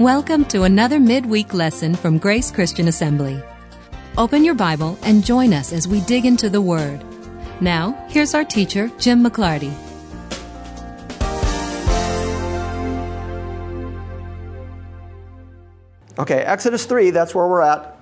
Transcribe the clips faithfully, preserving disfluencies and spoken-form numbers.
Welcome to another midweek lesson from Grace Christian Assembly. Open your Bible and join us as we dig into the Word. Now, here's our teacher, Jim McClarty. Okay, Exodus three, that's where we're at.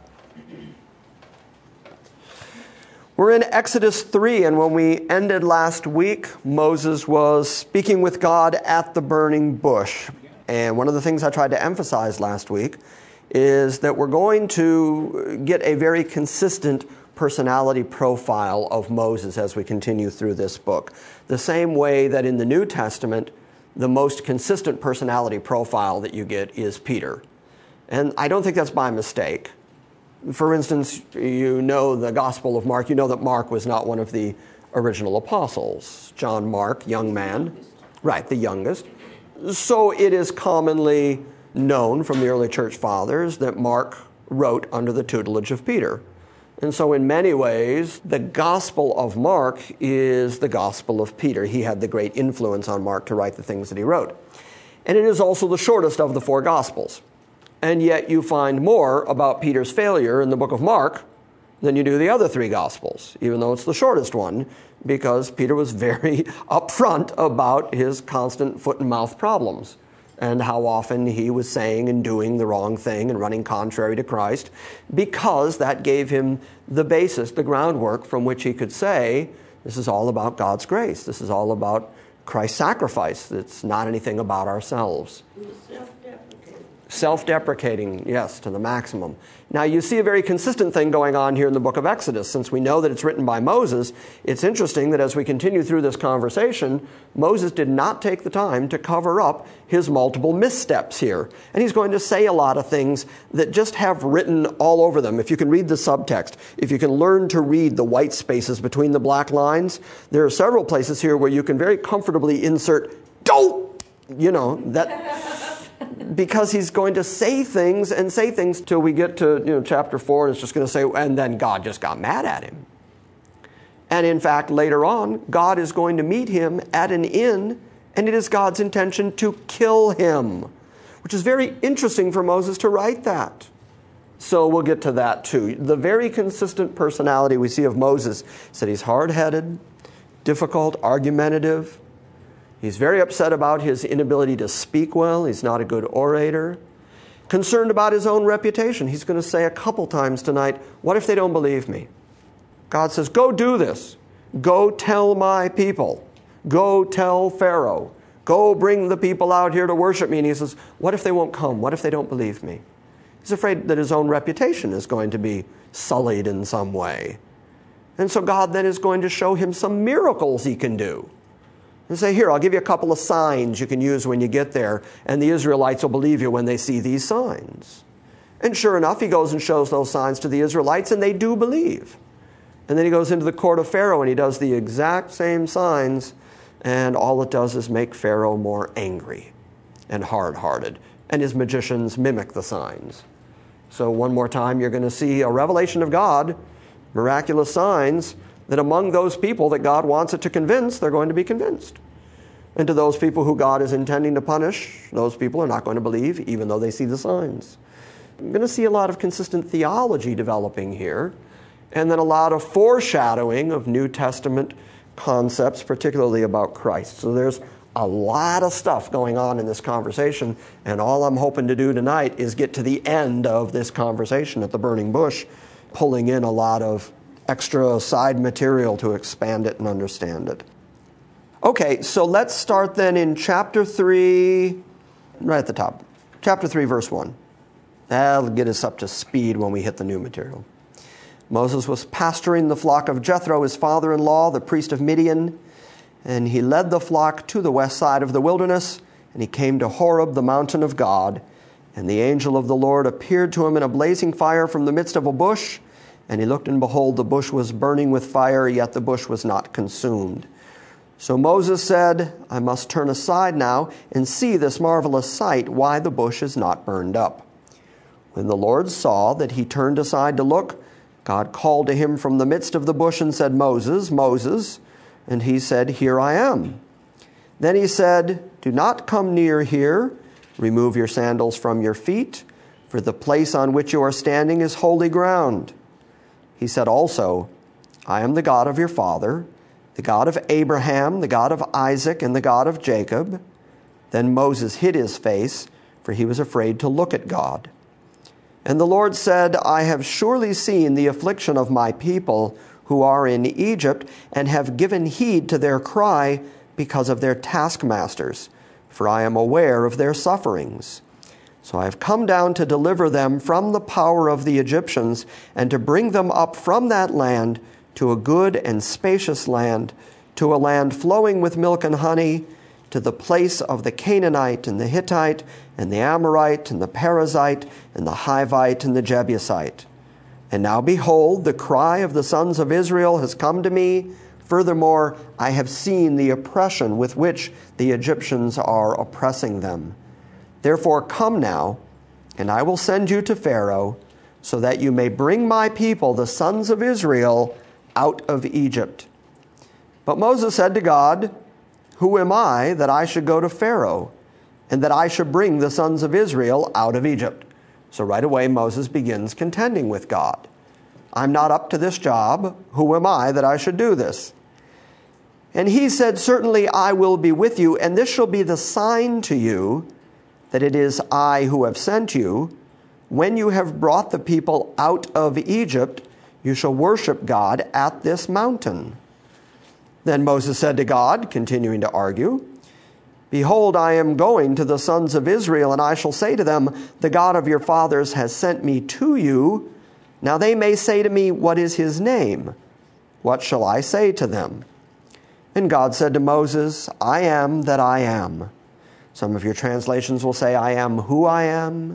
We're in Exodus three, and when we ended last week, Moses was speaking with God at the burning bush. And one of the things I tried to emphasize last week is that we're going to get a very consistent personality profile of Moses as we continue through this book. The same way that in the New Testament, the most consistent personality profile that you get is Peter. And I don't think that's by mistake. For instance, you know the Gospel of Mark. You know that Mark was not one of the original apostles. John Mark, young man. Right, the youngest. So it is commonly known from the early church fathers that Mark wrote under the tutelage of Peter. And so in many ways, the Gospel of Mark is the Gospel of Peter. He had the great influence on Mark to write the things that he wrote. And it is also the shortest of the four Gospels. And yet you find more about Peter's failure in the book of Mark than you do the other three Gospels, even though it's the shortest one, because Peter was very upfront about his constant foot and mouth problems and how often he was saying and doing the wrong thing and running contrary to Christ, because that gave him the basis, the groundwork from which he could say, this is all about God's grace. This is all about Christ's sacrifice. It's not anything about ourselves. Self-deprecating, yes, to the maximum. Now, you see a very consistent thing going on here in the book of Exodus. Since we know that it's written by Moses, it's interesting that as we continue through this conversation, Moses did not take the time to cover up his multiple missteps here. And he's going to say a lot of things that just have written all over them. If you can read the subtext, if you can learn to read the white spaces between the black lines, there are several places here where you can very comfortably insert, don't, you know, that... because he's going to say things and say things till we get to you know chapter four, and it's just going to say, and then God just got mad at him. And in fact, later on, God is going to meet him at an inn, and it is God's intention to kill him, which is very interesting for Moses to write that. So we'll get to that too. The very consistent personality we see of Moses is that he's hard-headed, difficult, argumentative. He's very upset about his inability to speak well. He's not a good orator. Concerned about his own reputation. He's going to say a couple times tonight, what if they don't believe me? God says, go do this. Go tell my people. Go tell Pharaoh. Go bring the people out here to worship me. And he says, what if they won't come? What if they don't believe me? He's afraid that his own reputation is going to be sullied in some way. And so God then is going to show him some miracles he can do. And say, here, I'll give you a couple of signs you can use when you get there, and the Israelites will believe you when they see these signs. And sure enough, he goes and shows those signs to the Israelites, and they do believe. And then he goes into the court of Pharaoh, and he does the exact same signs, and all it does is make Pharaoh more angry and hard-hearted. And his magicians mimic the signs. So one more time, you're going to see a revelation of God, miraculous signs, that among those people that God wants it to convince, they're going to be convinced. And to those people who God is intending to punish, those people are not going to believe, even though they see the signs. You're going to see a lot of consistent theology developing here, and then a lot of foreshadowing of New Testament concepts, particularly about Christ. So there's a lot of stuff going on in this conversation, and all I'm hoping to do tonight is get to the end of this conversation at the burning bush, pulling in a lot of extra side material to expand it and understand it. Okay, so let's start then in chapter three, right at the top. Chapter three, verse one. That'll get us up to speed when we hit the new material. Moses was pasturing the flock of Jethro, his father-in-law, the priest of Midian, and he led the flock to the west side of the wilderness, and he came to Horeb, the mountain of God, and the angel of the Lord appeared to him in a blazing fire from the midst of a bush. And he looked, and behold, the bush was burning with fire, yet the bush was not consumed. So Moses said, I must turn aside now and see this marvelous sight, why the bush is not burned up. When the Lord saw that he turned aside to look, God called to him from the midst of the bush and said, Moses, Moses. And he said, Here I am. Then he said, Do not come near here. Remove your sandals from your feet, for the place on which you are standing is holy ground. He said also, I am the God of your father, the God of Abraham, the God of Isaac, and the God of Jacob. Then Moses hid his face, for he was afraid to look at God. And the Lord said, I have surely seen the affliction of my people who are in Egypt, and have given heed to their cry because of their taskmasters, for I am aware of their sufferings. So I have come down to deliver them from the power of the Egyptians, and to bring them up from that land to a good and spacious land, to a land flowing with milk and honey, to the place of the Canaanite and the Hittite and the Amorite and the Perizzite and the Hivite and the Jebusite. And now behold, the cry of the sons of Israel has come to me. Furthermore, I have seen the oppression with which the Egyptians are oppressing them. Therefore come now, and I will send you to Pharaoh, so that you may bring my people, the sons of Israel, out of Egypt. But Moses said to God, Who am I that I should go to Pharaoh, and that I should bring the sons of Israel out of Egypt? So right away Moses begins contending with God. I'm not up to this job. Who am I that I should do this? And he said, Certainly I will be with you, and this shall be the sign to you that it is I who have sent you. When you have brought the people out of Egypt, you shall worship God at this mountain. Then Moses said to God, continuing to argue, Behold, I am going to the sons of Israel, and I shall say to them, The God of your fathers has sent me to you. Now they may say to me, What is his name? What shall I say to them? And God said to Moses, I am that I am. Some of your translations will say, I am who I am.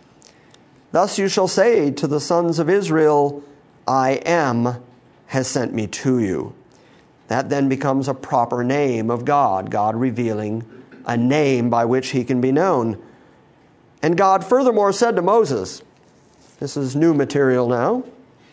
Thus you shall say to the sons of Israel, I am has sent me to you. That then becomes a proper name of God, God revealing a name by which he can be known. And God furthermore said to Moses, this is new material now,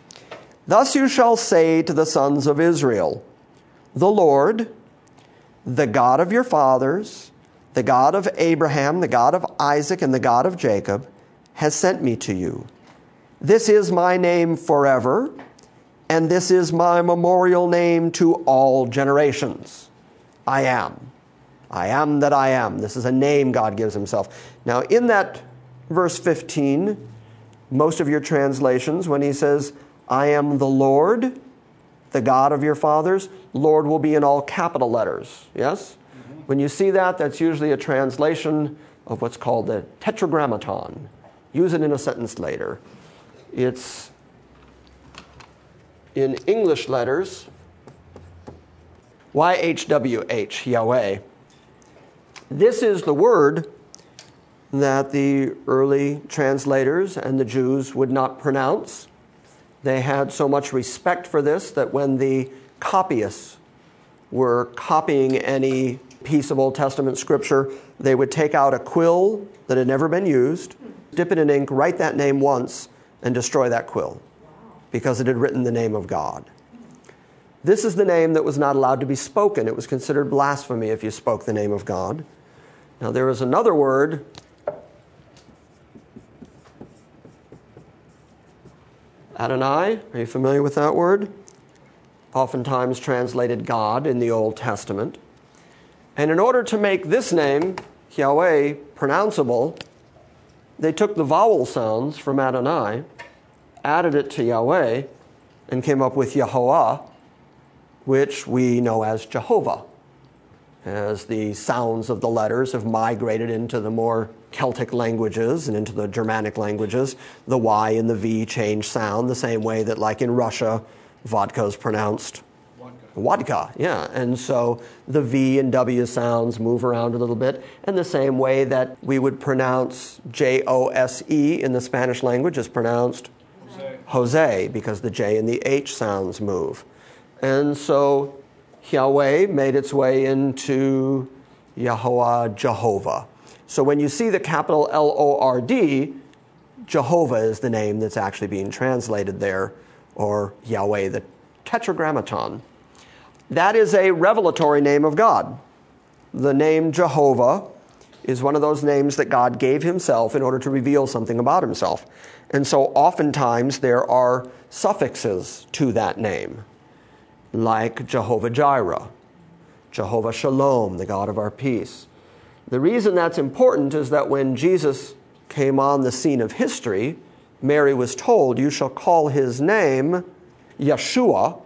Thus you shall say to the sons of Israel, The Lord, the God of your fathers, the God of Abraham, the God of Isaac, and the God of Jacob, has sent me to you. This is my name forever, and this is my memorial name to all generations. I am. I am that I am. This is a name God gives himself. Now, in that verse fifteen, most of your translations, when he says, I am the Lord, the God of your fathers, Lord will be in all capital letters. Yes? Mm-hmm. When you see that, that's usually a translation of what's called the tetragrammaton. Use it in a sentence later. It's in English letters, Y H W H, Yahweh. This is the word that the early translators and the Jews would not pronounce. They had so much respect for this that when the copyists were copying any piece of Old Testament scripture, they would take out a quill that had never been used, dip it in ink, write that name once, and destroy that quill because it had written the name of God. This is the name that was not allowed to be spoken. It was considered blasphemy if you spoke the name of God. Now there is another word, Adonai. Are you familiar with that word? Oftentimes translated God in the Old Testament. And in order to make this name, Yahweh, pronounceable, they took the vowel sounds from Adonai, added it to Yahweh, and came up with Yehovah, which we know as Jehovah, as the sounds of the letters have migrated into the more Celtic languages and into the Germanic languages. The Y and the V change sound the same way that, like in Russia, vodka is pronounced vodka. Yeah, and so the V and W sounds move around a little bit, and the same way that we would pronounce J O S E in the Spanish language is pronounced Jose, Jose because the J and the H sounds move. And so Yahweh made its way into Yahuwah, Jehovah. So when you see the capital L O R D, Jehovah is the name that's actually being translated there, or Yahweh, the tetragrammaton. That is a revelatory name of God. The name Jehovah is one of those names that God gave himself in order to reveal something about himself. And so oftentimes there are suffixes to that name, like Jehovah Jireh, Jehovah Shalom, the God of our peace. The reason that's important is that when Jesus came on the scene of history, Mary was told, "You shall call his name Yeshua."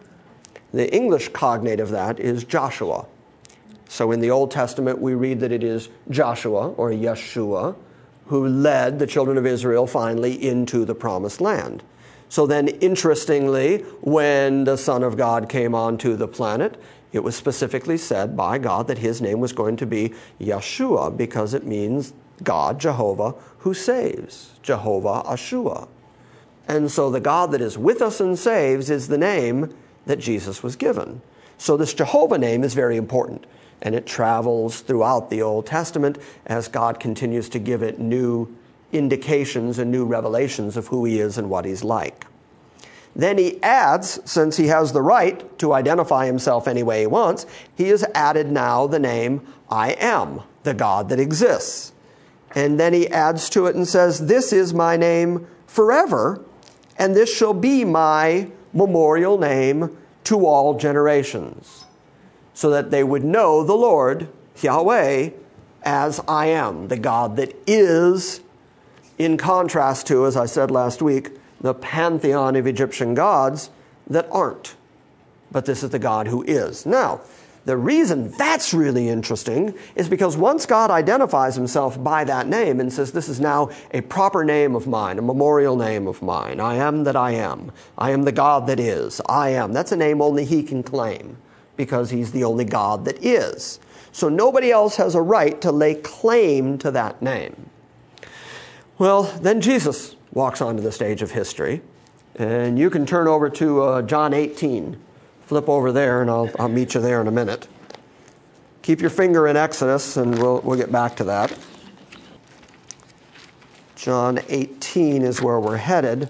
The English cognate of that is Joshua. So in the Old Testament, we read that it is Joshua, or Yeshua, who led the children of Israel finally into the promised land. So then, interestingly, when the Son of God came onto the planet, it was specifically said by God that his name was going to be Yeshua, because it means God, Jehovah, who saves, Jehovah Ashua. And so the God that is with us and saves is the name that Jesus was given. So this Jehovah name is very important, and it travels throughout the Old Testament as God continues to give it new indications and new revelations of who he is and what he's like. Then he adds, since he has the right to identify himself any way he wants, he has added now the name I am, the God that exists. And then he adds to it and says, "This is my name forever, and this shall be my memorial name to all generations," so that they would know the Lord, Yahweh, as I am, the God that is, in contrast to, as I said last week, the pantheon of Egyptian gods that aren't. But this is the God who is. Now, the reason that's really interesting is because once God identifies himself by that name and says, "This is now a proper name of mine, a memorial name of mine. I am that I am. I am the God that is. I am." That's a name only he can claim, because he's the only God that is. So nobody else has a right to lay claim to that name. Well, then Jesus walks onto the stage of history, and you can turn over to uh, John eighteen. Flip over there, and I'll, I'll meet you there in a minute. Keep your finger in Exodus, and we'll, we'll get back to that. John eighteen is where we're headed.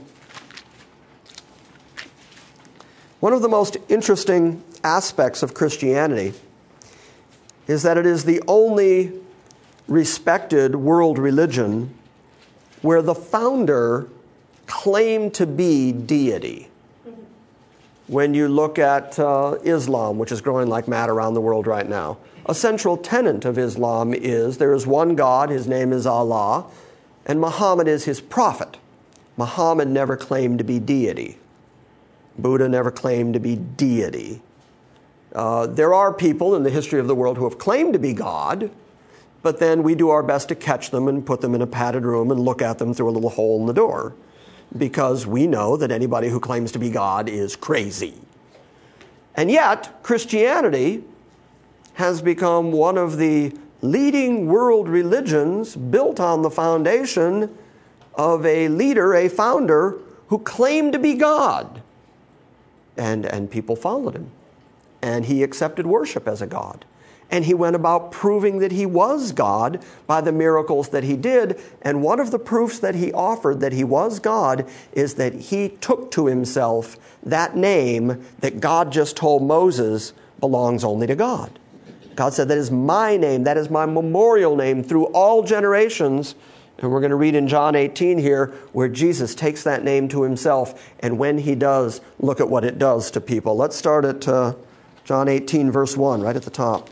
One of the most interesting aspects of Christianity is that it is the only respected world religion where the founder claimed to be deity. When you look at uh, Islam, which is growing like mad around the world right now, a central tenet of Islam is there is one God, his name is Allah, and Muhammad is his prophet. Muhammad never claimed to be deity. Buddha never claimed to be deity. Uh, there are people in the history of the world who have claimed to be God, but then we do our best to catch them and put them in a padded room and look at them through a little hole in the door, because we know that anybody who claims to be God is crazy. And yet, Christianity has become one of the leading world religions built on the foundation of a leader, a founder, who claimed to be God. And, and people followed him. And he accepted worship as a God. And he went about proving that he was God by the miracles that he did. And one of the proofs that he offered that he was God is that he took to himself that name that God just told Moses belongs only to God. God said, "That is my name, that is my memorial name through all generations." And we're going to read in John eighteen here where Jesus takes that name to himself. And when he does, look at what it does to people. Let's start at uh, John eighteen, verse one, right at the top.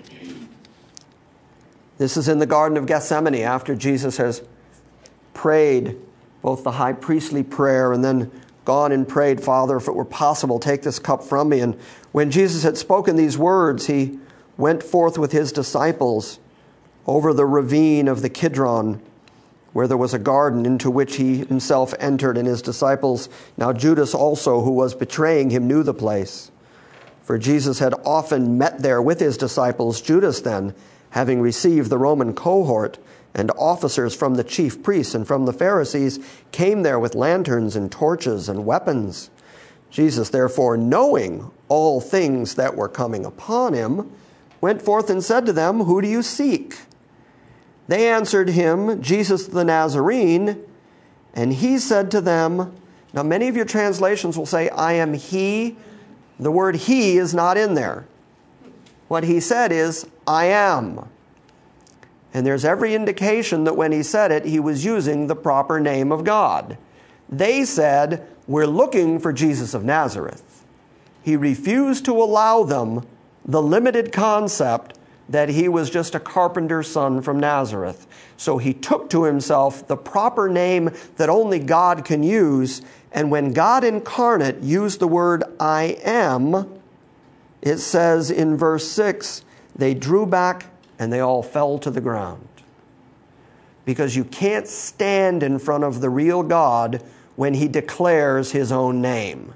This is in the Garden of Gethsemane after Jesus has prayed both the high priestly prayer and then gone and prayed, "Father, if it were possible, take this cup from me." And when Jesus had spoken these words, he went forth with his disciples over the ravine of the Kidron, where there was a garden into which he himself entered and his disciples. Now Judas also, who was betraying him, knew the place, for Jesus had often met there with his disciples. Judas then, having received the Roman cohort and officers from the chief priests and from the Pharisees, came there with lanterns and torches and weapons. Jesus, therefore, knowing all things that were coming upon him, went forth and said to them, "Who do you seek?" They answered him, "Jesus the Nazarene." And he said to them, now many of your translations will say, "I am he." The word "he" is not in there. What he said is, "I am." And there's every indication that when he said it, he was using the proper name of God. They said, we're looking for Jesus of Nazareth. He refused to allow them the limited concept that he was just a carpenter's son from Nazareth. So he took to himself the proper name that only God can use. And when God incarnate used the word I am, it says in verse six, they drew back and they all fell to the ground. Because you can't stand in front of the real God when he declares his own name.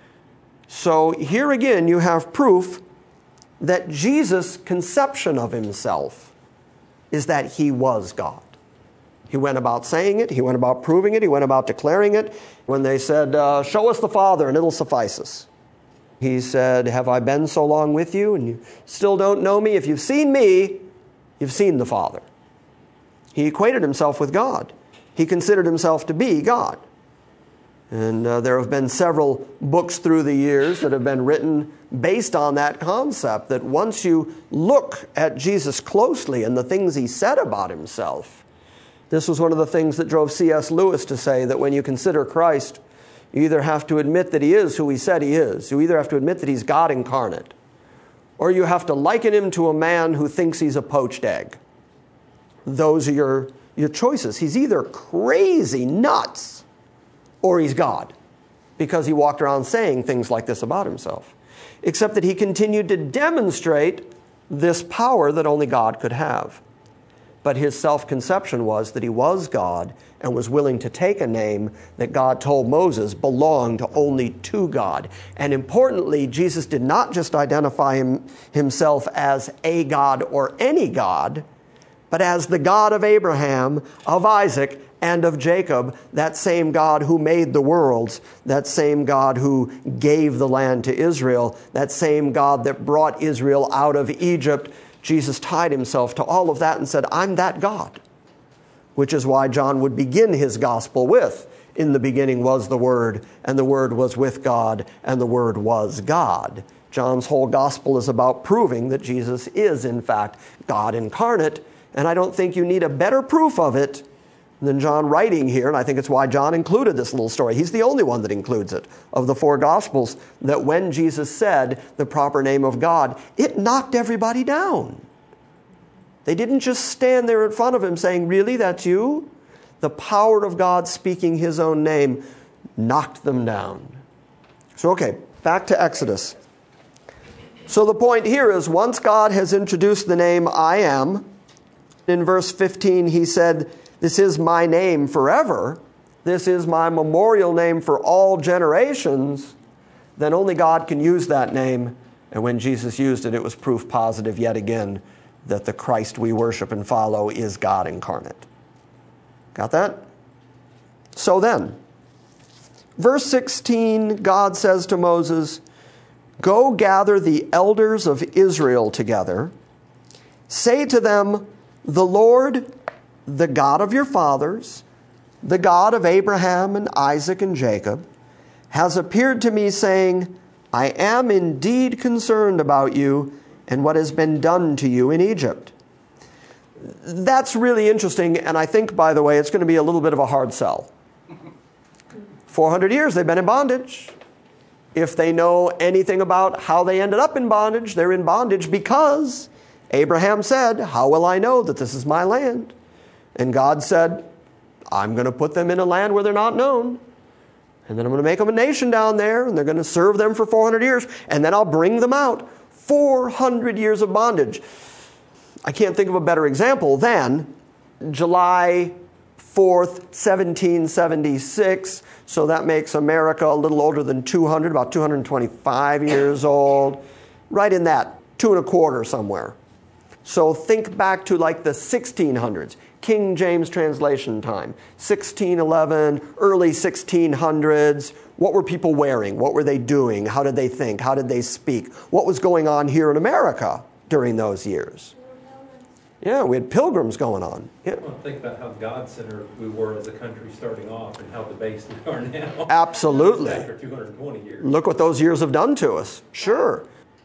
So here again you have proof that Jesus' conception of himself is that he was God. He went about saying it, he went about proving it, he went about declaring it. When they said, uh, show us the Father and it'll suffice us. He said, have I been so long with you and you still don't know me? If you've seen me, you've seen the Father. He equated himself with God. He considered himself to be God. And uh, there have been several books through the years that have been written based on that concept, that once you look at Jesus closely and the things he said about himself, this was one of the things that drove C S Lewis to say that when you consider Christ, you either have to admit that he is who he said he is. You either have to admit that he's God incarnate, or you have to liken him to a man who thinks he's a poached egg. Those are your, your choices. He's either crazy nuts or he's God, because he walked around saying things like this about himself. Except that he continued to demonstrate this power that only God could have. But his self-conception was that he was God and was willing to take a name that God told Moses belonged only to God. And importantly, Jesus did not just identify him, himself as a God or any God, but as the God of Abraham, of Isaac, and of Jacob, that same God who made the worlds, that same God who gave the land to Israel, that same God that brought Israel out of Egypt. Jesus tied himself to all of that and said, I'm that God. Which is why John would begin his gospel with, in the beginning was the Word, and the Word was with God, and the Word was God. John's whole gospel is about proving that Jesus is, in fact, God incarnate. And I don't think you need a better proof of it than John writing here, and I think it's why John included this little story. He's the only one that includes it of the four Gospels, that when Jesus said the proper name of God, it knocked everybody down. They didn't just stand there in front of him saying, really, that's you? The power of God speaking his own name knocked them down. So, okay, back to Exodus. So the point here is, once God has introduced the name I am, in verse fifteen he said, this is my name forever. This is my memorial name for all generations. Then only God can use that name. And when Jesus used it, it was proof positive yet again that the Christ we worship and follow is God incarnate. Got that? So then, verse sixteen, God says to Moses, go gather the elders of Israel together. Say to them, the Lord, the God of your fathers, the God of Abraham and Isaac and Jacob, has appeared to me saying, I am indeed concerned about you and what has been done to you in Egypt. That's really interesting, and I think, by the way, it's going to be a little bit of a hard sell. four hundred years they've been in bondage. If they know anything about how they ended up in bondage, they're in bondage because Abraham said, how will I know that this is my land? And God said, I'm going to put them in a land where they're not known. And then I'm going to make them a nation down there, and they're going to serve them for four hundred years, and then I'll bring them out. four hundred years of bondage. I can't think of a better example than July fourth, seventeen seventy-six. So that makes America a little older than two hundred, about two hundred twenty-five years old. Right in that, two and a quarter somewhere. So think back to like the sixteen hundreds, King James translation time, sixteen eleven, early sixteen hundreds. What were people wearing? What were they doing? How did they think? How did they speak? What was going on here in America during those years? Yeah, we had pilgrims going on. Yeah. Well, think about how God-centered we were as a country starting off and how debased we are now. Absolutely. After two hundred twenty years. Look what those years have done to us. Sure.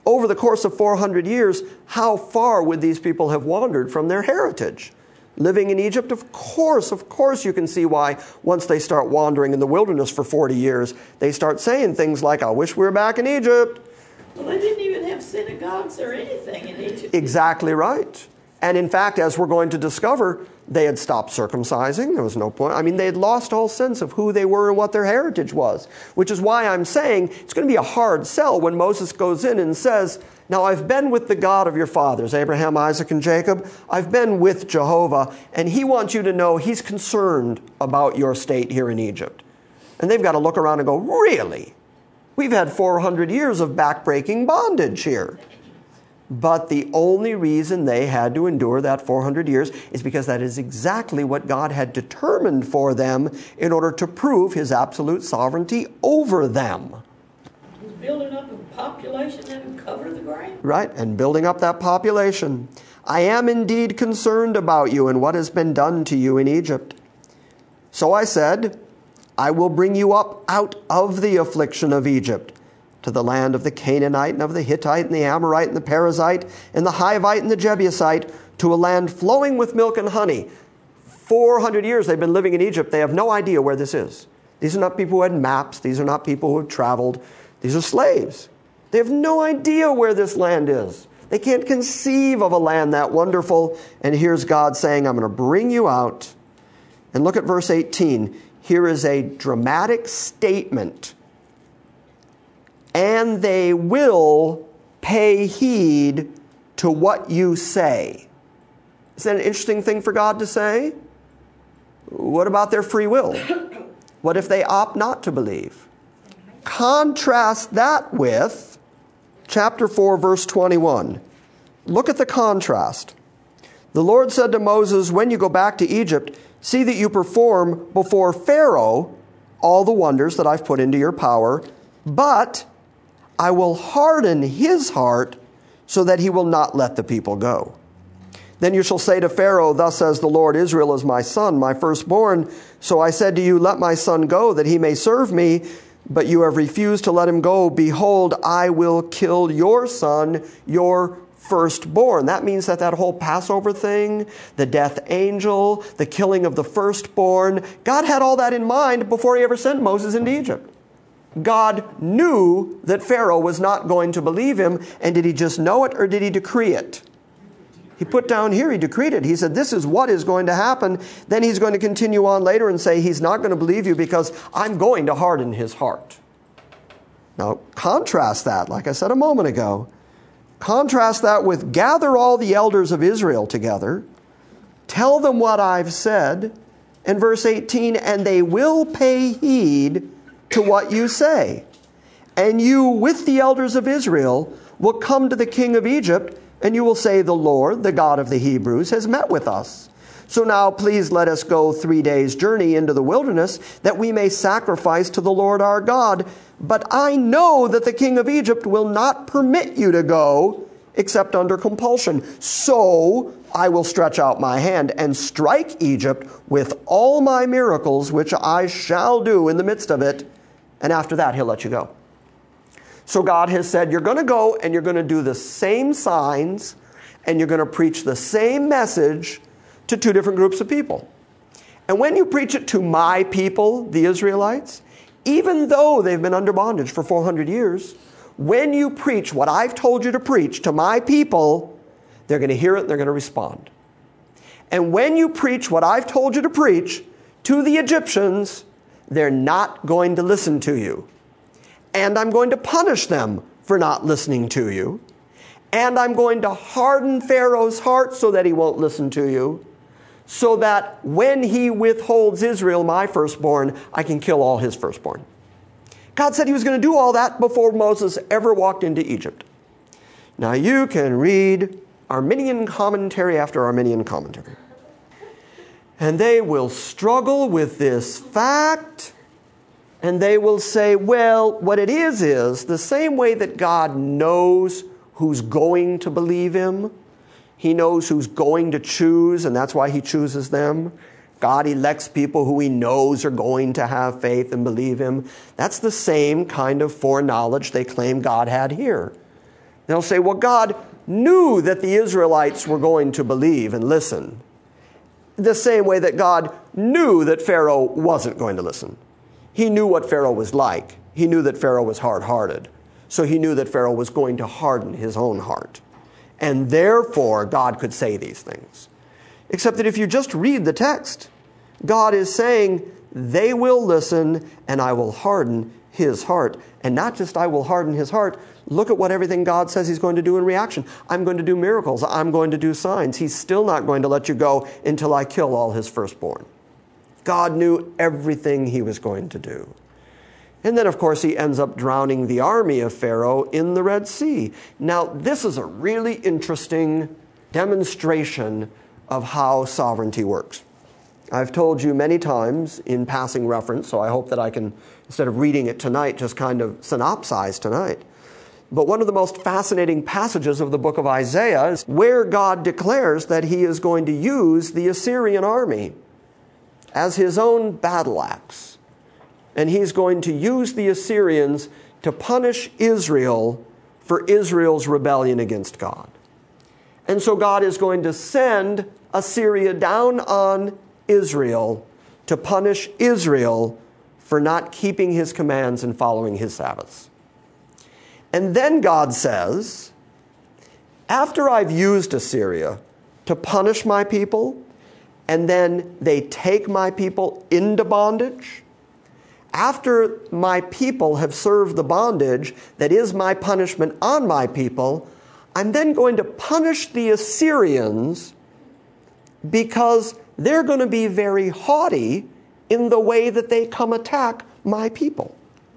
over the course of four hundred years, how far would these people have wandered from their heritage? Living in Egypt, of course, of course you can see why once they start wandering in the wilderness for forty years, they start saying things like, I wish we were back in Egypt. Well, they didn't even have synagogues or anything in Egypt. Exactly right. And in fact, as we're going to discover, they had stopped circumcising. There was no point. I mean, they had lost all sense of who they were and what their heritage was, which is why I'm saying it's going to be a hard sell when Moses goes in and says, now I've been with the God of your fathers, Abraham, Isaac, and Jacob. I've been with Jehovah, and he wants you to know he's concerned about your state here in Egypt. And they've got to look around and go, really? We've had four hundred years of backbreaking bondage here. But the only reason they had to endure that four hundred years is because that is exactly what God had determined for them in order to prove his absolute sovereignty over them. He's building up a population that would cover the ground. Right, and building up that population. I am indeed concerned about you and what has been done to you in Egypt. So I said, I will bring you up out of the affliction of Egypt, to the land of the Canaanite and of the Hittite and the Amorite and the Perizzite and the Hivite and the Jebusite, to a land flowing with milk and honey. four hundred years they've been living in Egypt. They have no idea where this is. These are not people who had maps. These are not people who have traveled. These are slaves. They have no idea where this land is. They can't conceive of a land that wonderful. And here's God saying, I'm going to bring you out. And look at verse eighteen. Here is a dramatic statement. And they will pay heed to what you say. Is that an interesting thing for God to say? What about their free will? What if they opt not to believe? Contrast that with chapter four, verse twenty-one. Look at the contrast. The Lord said to Moses, when you go back to Egypt, see that you perform before Pharaoh all the wonders that I've put into your power, but I will harden his heart so that he will not let the people go. Then you shall say to Pharaoh, thus says the Lord, Israel is my son, my firstborn. So I said to you, let my son go, that he may serve me. But you have refused to let him go. Behold, I will kill your son, your firstborn. That means that that whole Passover thing, the death angel, the killing of the firstborn, God had all that in mind before he ever sent Moses into Egypt. God knew that Pharaoh was not going to believe him, and did he just know it or did he decree it? He put down here, he decreed it. He said, this is what is going to happen. Then he's going to continue on later and say, he's not going to believe you because I'm going to harden his heart. Now, contrast that, like I said a moment ago, contrast that with gather all the elders of Israel together, tell them what I've said, and verse eighteen, and they will pay heed to what you say. And you, with the elders of Israel, will come to the king of Egypt, and you will say, the Lord, the God of the Hebrews, has met with us. So now please let us go three days' journey into the wilderness, that we may sacrifice to the Lord our God. But I know that the king of Egypt will not permit you to go, except under compulsion. So I will stretch out my hand and strike Egypt with all my miracles, which I shall do in the midst of it. And after that, he'll let you go. So God has said, you're going to go and you're going to do the same signs and you're going to preach the same message to two different groups of people. And when you preach it to my people, the Israelites, even though they've been under bondage for four hundred years, when you preach what I've told you to preach to my people, they're going to hear it and they're going to respond. And when you preach what I've told you to preach to the Egyptians, they're not going to listen to you. And I'm going to punish them for not listening to you. And I'm going to harden Pharaoh's heart so that he won't listen to you, so that when he withholds Israel, my firstborn, I can kill all his firstborn. God said he was going to do all that before Moses ever walked into Egypt. Now you can read Arminian commentary after Arminian commentary. And they will struggle with this fact, and they will say, well, what it is is the same way that God knows who's going to believe him. He knows who's going to choose, and that's why he chooses them. God elects people who he knows are going to have faith and believe him. That's the same kind of foreknowledge they claim God had here. They'll say, well, God knew that the Israelites were going to believe and listen. The same way that God knew that Pharaoh wasn't going to listen. He knew what Pharaoh was like. He knew that Pharaoh was hard-hearted. So he knew that Pharaoh was going to harden his own heart. And therefore, God could say these things. Except that if you just read the text, God is saying, they will listen and I will harden his heart. And not just I will harden his heart. Look at what everything God says he's going to do in reaction. I'm going to do miracles. I'm going to do signs. He's still not going to let you go until I kill all his firstborn. God knew everything he was going to do. And then, of course, he ends up drowning the army of Pharaoh in the Red Sea. Now, this is a really interesting demonstration of how sovereignty works. I've told you many times in passing reference, so I hope that I can, instead of reading it tonight, just kind of synopsize tonight. But one of the most fascinating passages of the book of Isaiah is where God declares that he is going to use the Assyrian army as his own battle axe. And he's going to use the Assyrians to punish Israel for Israel's rebellion against God. And so God is going to send Assyria down on Israel to punish Israel for not keeping his commands and following his Sabbaths. And then God says, after I've used Assyria to punish my people, and then they take my people into bondage, after my people have served the bondage that is my punishment on my people, I'm then going to punish the Assyrians because they're going to be very haughty in the way that they come attack my people.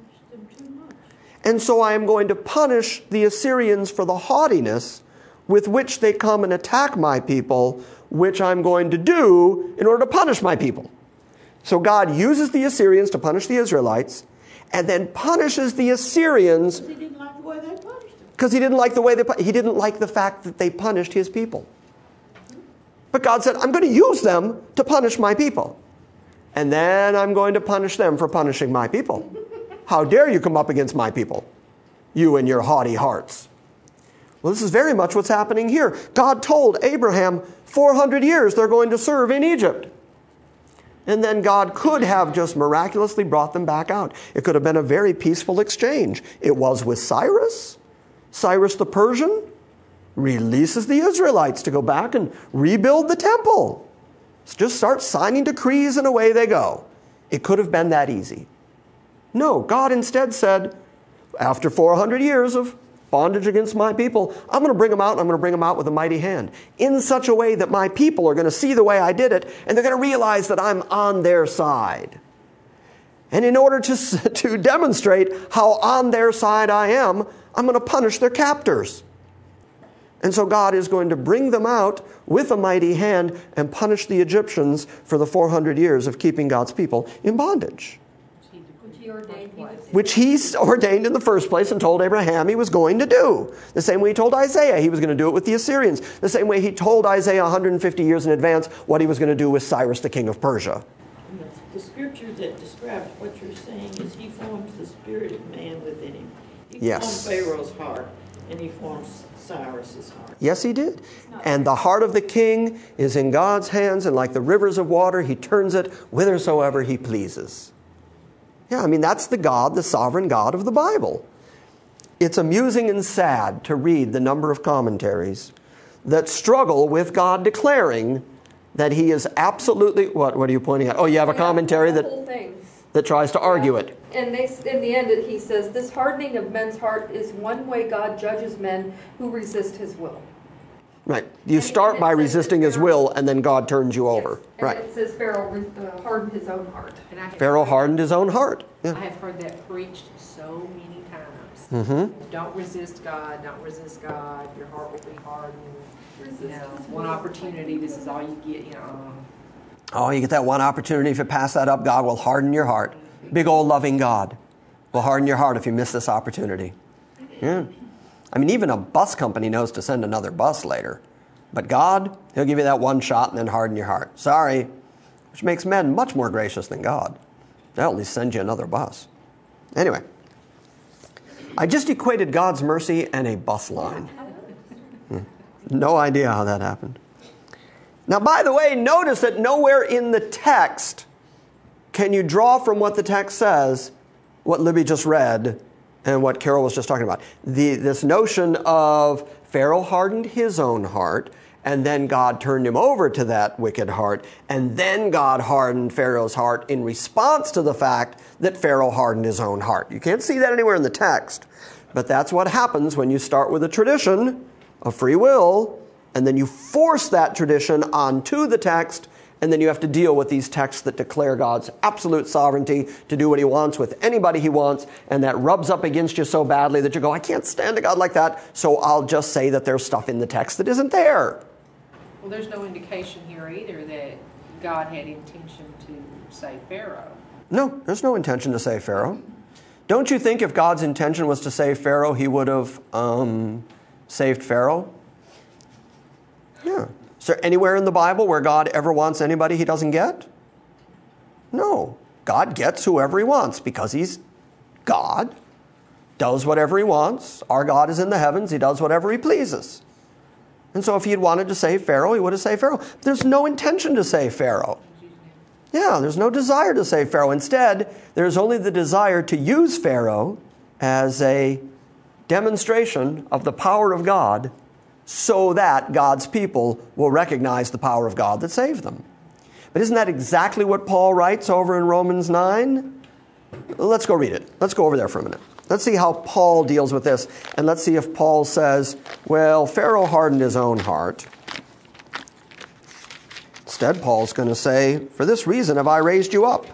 And so I am going to punish the Assyrians for the haughtiness with which they come and attack my people, which I'm going to do in order to punish my people. So God uses the Assyrians to punish the Israelites, and then punishes the Assyrians Because he didn't like the way they punished them. because he didn't like the way they he didn't like the fact that they punished his people. But God said, I'm going to use them to punish my people. And then I'm going to punish them for punishing my people. How dare you come up against my people, you and your haughty hearts. Well, this is very much what's happening here. God told Abraham four hundred years they're going to serve in Egypt. And then God could have just miraculously brought them back out. It could have been a very peaceful exchange. It was with Cyrus. Cyrus the Persian releases the Israelites to go back and rebuild the temple. Just start signing decrees and away they go. It could have been that easy. No, God instead said, after four hundred years of bondage against my people, I'm going to bring them out, and I'm going to bring them out with a mighty hand in such a way that my people are going to see the way I did it, and they're going to realize that I'm on their side. And in order to, to demonstrate how on their side I am, I'm going to punish their captors. And so God is going to bring them out with a mighty hand and punish the Egyptians for the four hundred years of keeping God's people in bondage. Which he ordained he would do. Which he ordained in the first place and told Abraham he was going to do. The same way he told Isaiah he was going to do it with the Assyrians. The same way he told Isaiah one hundred fifty years in advance what he was going to do with Cyrus, the king of Persia. And the, the scripture that describes what you're saying is he forms the spirit of man within him. He Yes. formed Pharaoh's heart, and he forms Cyrus's heart. Yes, he did. And the heart of the king is in God's hands, and like the rivers of water, he turns it whithersoever he pleases. Yeah, I mean, that's the God, the sovereign God of the Bible. It's amusing and sad to read the number of commentaries that struggle with God declaring that he is absolutely... What, what are you pointing at? Oh, you have a commentary that, whole thing. that tries to argue it. And they, in the end, he says, this hardening of men's heart is one way God judges men who resist his will. Right. You And start it by says resisting that his Pharaoh- will, and then God turns you over. Yes. And Right. it says Pharaoh uh, hardened his own heart. And I have Pharaoh heard- hardened his own heart. Yeah. I have heard that preached so many times. Mm-hmm. Don't resist God. Don't resist God. Your heart will be hardened. You know, one opportunity. This is all you get. You know. Oh, you get that one opportunity. If you pass that up, God will harden your heart. Big old loving God will harden your heart if you miss this opportunity. Yeah. I mean, even a bus company knows to send another bus later. But God, he'll give you that one shot and then harden your heart. Sorry. Which makes men much more gracious than God. They'll at least send you another bus. Anyway. I just equated God's mercy and a bus line. No idea how that happened. Now, by the way, notice that nowhere in the text can you draw from what the text says what Libby just read and what Carol was just talking about. The, this notion of Pharaoh hardened his own heart, and then God turned him over to that wicked heart, and then God hardened Pharaoh's heart in response to the fact that Pharaoh hardened his own heart. You can't see that anywhere in the text, but that's what happens when you start with a tradition of free will, and then you force that tradition onto the text, and then you have to deal with these texts that declare God's absolute sovereignty to do what he wants with anybody he wants, and that rubs up against you so badly that you go, I can't stand a God like that, so I'll just say that there's stuff in the text that isn't there. Well, there's no indication here either that God had intention to save Pharaoh. No, there's no intention to save Pharaoh. Don't you think if God's intention was to save Pharaoh, he would have um, saved Pharaoh? Yeah. Is there anywhere in the Bible where God ever wants anybody he doesn't get? No. God gets whoever he wants because he's God, does whatever he wants. Our God is in the heavens. He does whatever he pleases. And so if he had wanted to save Pharaoh, he would have saved Pharaoh. There's no intention to save Pharaoh. Yeah, there's no desire to save Pharaoh. Instead, there's only the desire to use Pharaoh as a demonstration of the power of God so that God's people will recognize the power of God that saved them. But isn't that exactly what Paul writes over in Romans nine? Let's go read it. Let's go over there for a minute. Let's see how Paul deals with this. And let's see if Paul says, well, Pharaoh hardened his own heart. Instead, Paul's going to say, for this reason have I raised you up.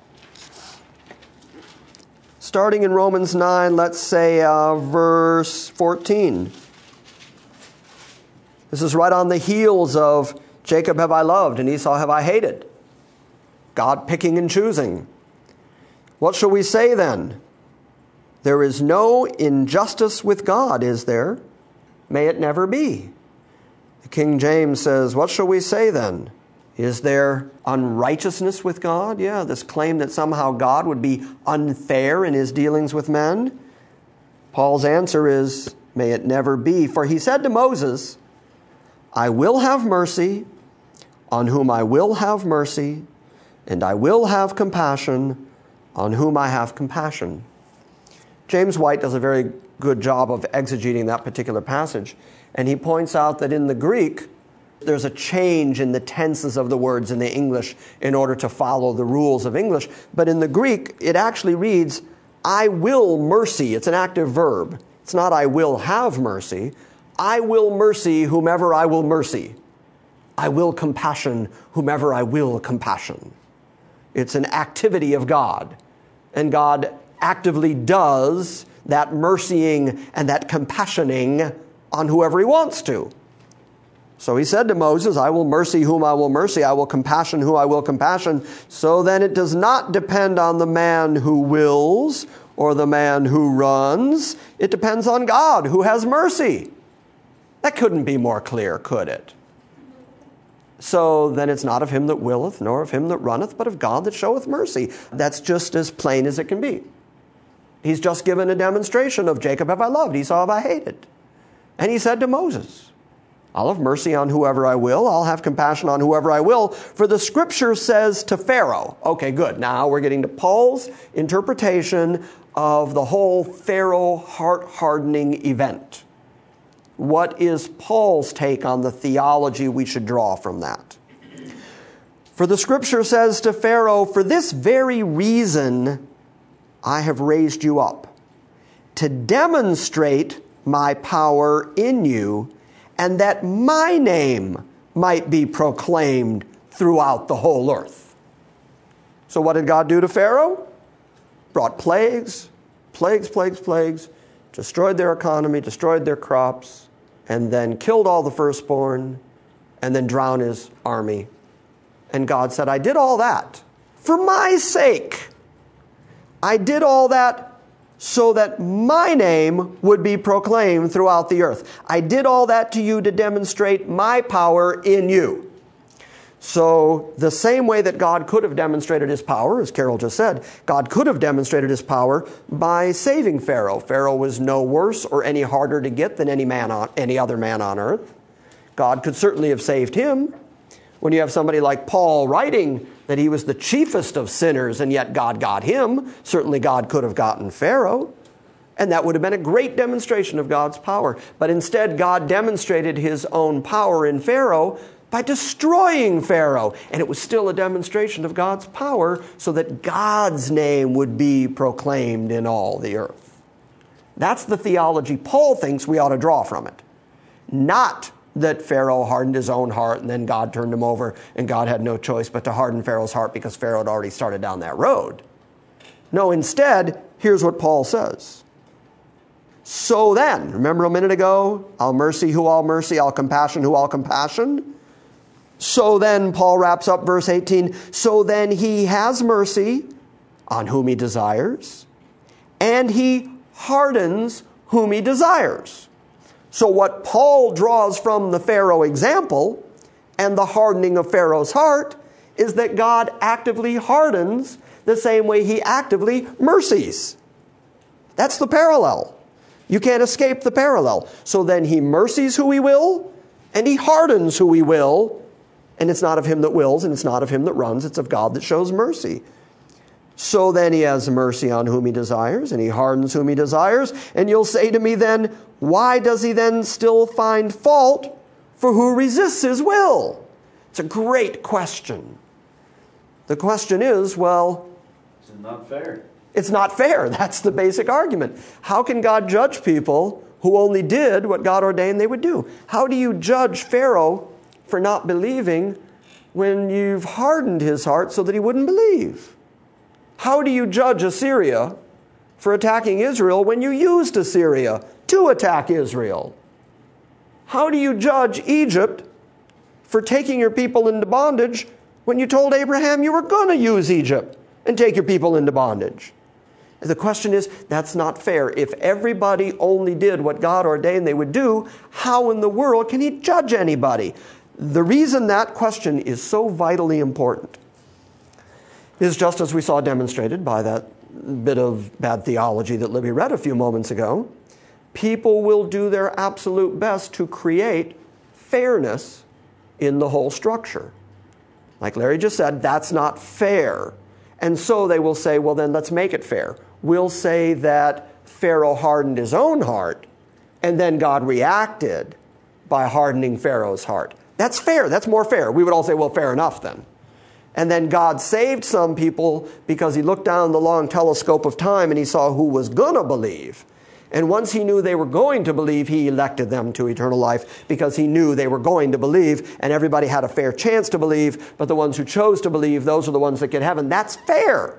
Starting in Romans nine, let's say uh, verse fourteen. This is right on the heels of Jacob have I loved and Esau have I hated. God picking and choosing. What shall we say then? There is no injustice with God, is there? May it never be. The King James says, what shall we say then? Is there unrighteousness with God? Yeah, this claim that somehow God would be unfair in his dealings with men. Paul's answer is, may it never be. For he said to Moses, I will have mercy on whom I will have mercy, and I will have compassion on whom I have compassion. James White does a very good job of exegeting that particular passage, and he points out that in the Greek, there's a change in the tenses of the words in the English in order to follow the rules of English. But in the Greek, it actually reads, I will mercy. It's an active verb. It's not I will have mercy. I will mercy whomever I will mercy. I will compassion whomever I will compassion. It's an activity of God. And God actively does that mercying and that compassioning on whoever he wants to. So he said to Moses, I will mercy whom I will mercy. I will compassion who I will compassion. So then it does not depend on the man who wills or the man who runs. It depends on God who has mercy. That couldn't be more clear, could it? So then it's not of him that willeth, nor of him that runneth, but of God that showeth mercy. That's just as plain as it can be. He's just given a demonstration of Jacob have I loved, Esau have I hated. And he said to Moses, I'll have mercy on whoever I will. I'll have compassion on whoever I will. For the scripture says to Pharaoh. Okay, good. Now we're getting to Paul's interpretation of the whole Pharaoh heart hardening event. What is Paul's take on the theology we should draw from that? For the scripture says to Pharaoh, for this very reason I have raised you up, to demonstrate my power in you, and that my name might be proclaimed throughout the whole earth. So what did God do to Pharaoh? Brought plagues, plagues, plagues, plagues, destroyed their economy, destroyed their crops, and then killed all the firstborn, and then drowned his army. And God said, I did all that for my sake. I did all that so that my name would be proclaimed throughout the earth. I did all that to you to demonstrate my power in you. So the same way that God could have demonstrated his power, as Carol just said, God could have demonstrated his power by saving Pharaoh. Pharaoh was no worse or any harder to get than any man on, any other man on earth. God could certainly have saved him. When you have somebody like Paul writing that he was the chiefest of sinners and yet God got him, certainly God could have gotten Pharaoh. And that would have been a great demonstration of God's power. But instead, God demonstrated his own power in Pharaoh by destroying Pharaoh. And it was still a demonstration of God's power so that God's name would be proclaimed in all the earth. That's the theology Paul thinks we ought to draw from it. Not that Pharaoh hardened his own heart and then God turned him over and God had no choice but to harden Pharaoh's heart because Pharaoh had already started down that road. No, instead, here's what Paul says. So then, remember a minute ago, I'll mercy who I'll mercy, I'll compassion who I'll compassion. So then, Paul wraps up verse eighteen, so then he has mercy on whom he desires, and he hardens whom he desires. So what Paul draws from the Pharaoh example and the hardening of Pharaoh's heart is that God actively hardens the same way he actively mercies. That's the parallel. You can't escape the parallel. So then he mercies who he will, and he hardens who he will. And it's not of him that wills, and it's not of him that runs. It's of God that shows mercy. So then he has mercy on whom he desires, and he hardens whom he desires. And you'll say to me then, why does he then still find fault for who resists his will? It's a great question. The question is, well, is it not fair? It's not fair. That's the basic argument. How can God judge people who only did what God ordained they would do? How do you judge Pharaoh for not believing when you've hardened his heart so that he wouldn't believe? How do you judge Assyria for attacking Israel when you used Assyria to attack Israel? How do you judge Egypt for taking your people into bondage when you told Abraham you were going to use Egypt and take your people into bondage? The question is, that's not fair. If everybody only did what God ordained they would do, how in the world can he judge anybody? The reason that question is so vitally important is just as we saw demonstrated by that bit of bad theology that Libby read a few moments ago. People will do their absolute best to create fairness in the whole structure. Like Larry just said, that's not fair. And so they will say, well, then let's make it fair. We'll say that Pharaoh hardened his own heart, and then God reacted by hardening Pharaoh's heart. That's fair. That's more fair. We would all say, well, fair enough then. And then God saved some people because he looked down the long telescope of time and he saw who was going to believe. And once he knew they were going to believe, he elected them to eternal life because he knew they were going to believe, and everybody had a fair chance to believe, but the ones who chose to believe, those are the ones that get heaven. That's fair.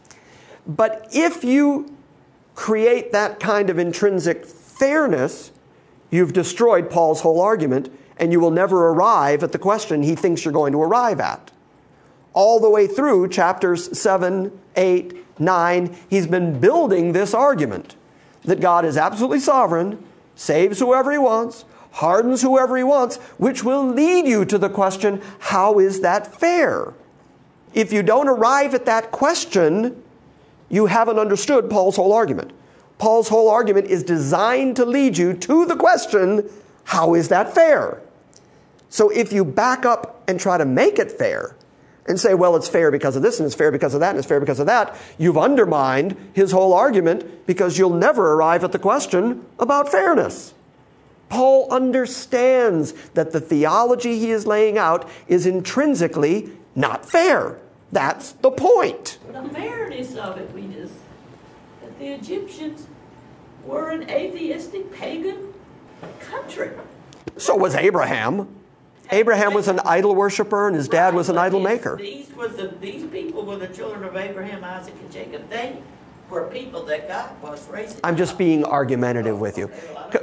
But if you create that kind of intrinsic fairness, you've destroyed Paul's whole argument, and you will never arrive at the question he thinks you're going to arrive at. All the way through chapters seven, eight, nine, he's been building this argument that God is absolutely sovereign, saves whoever he wants, hardens whoever he wants, which will lead you to the question, how is that fair? If you don't arrive at that question, you haven't understood Paul's whole argument. Paul's whole argument is designed to lead you to the question, how is that fair? So if you back up and try to make it fair, and say, well, it's fair because of this, and it's fair because of that, and it's fair because of that, you've undermined his whole argument because you'll never arrive at the question about fairness. Paul understands that the theology he is laying out is intrinsically not fair. That's the point. The fairness of it, we just, that the Egyptians were an atheistic pagan country. So was Abraham. Abraham was an idol worshiper, and his dad Right, was an but idol these- maker. These was the, these people were the children of Abraham, Isaac, and Jacob. They were people that God was raising. I'm just being argumentative with you. Okay, well,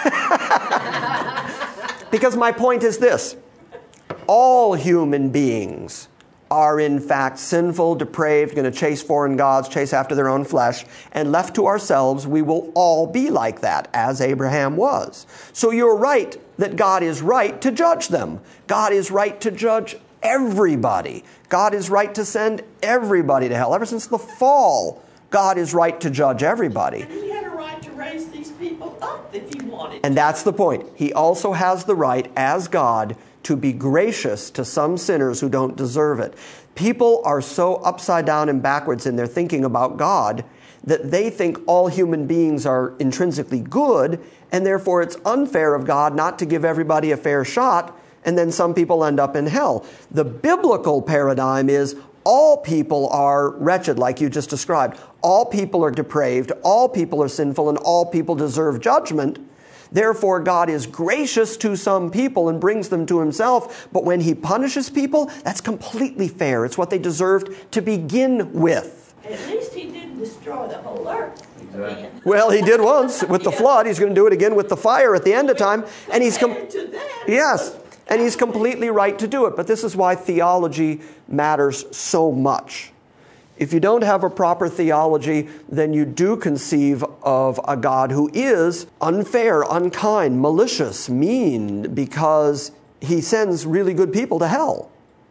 I don't know. Because my point is this. All human beings are in fact sinful, depraved, going to chase foreign gods, chase after their own flesh, and left to ourselves, we will all be like that, as Abraham was. So you're right that God is right to judge them. God is right to judge everybody. God is right to send everybody to hell. Ever since the fall, God is right to judge everybody. And he had a right to raise these people up if he wanted. And that's the point. He also has the right, as God, to be gracious to some sinners who don't deserve it. People are so upside down and backwards in their thinking about God that they think all human beings are intrinsically good, and therefore it's unfair of God not to give everybody a fair shot, and then some people end up in hell. The biblical paradigm is all people are wretched, like you just described. All people are depraved, all people are sinful, and all people deserve judgment. Therefore, God is gracious to some people and brings them to himself. But when he punishes people, that's completely fair. It's what they deserved to begin with. At least he didn't destroy the whole earth. Exactly. Again. Well, he did once with the Yeah. flood. He's going to do it again with the fire at the end of time. And he's com- Compared to that, yes, and he's completely right to do it. But this is why theology matters so much. If you don't have a proper theology, then you do conceive of a God who is unfair, unkind, malicious, mean, because he sends really good people to hell.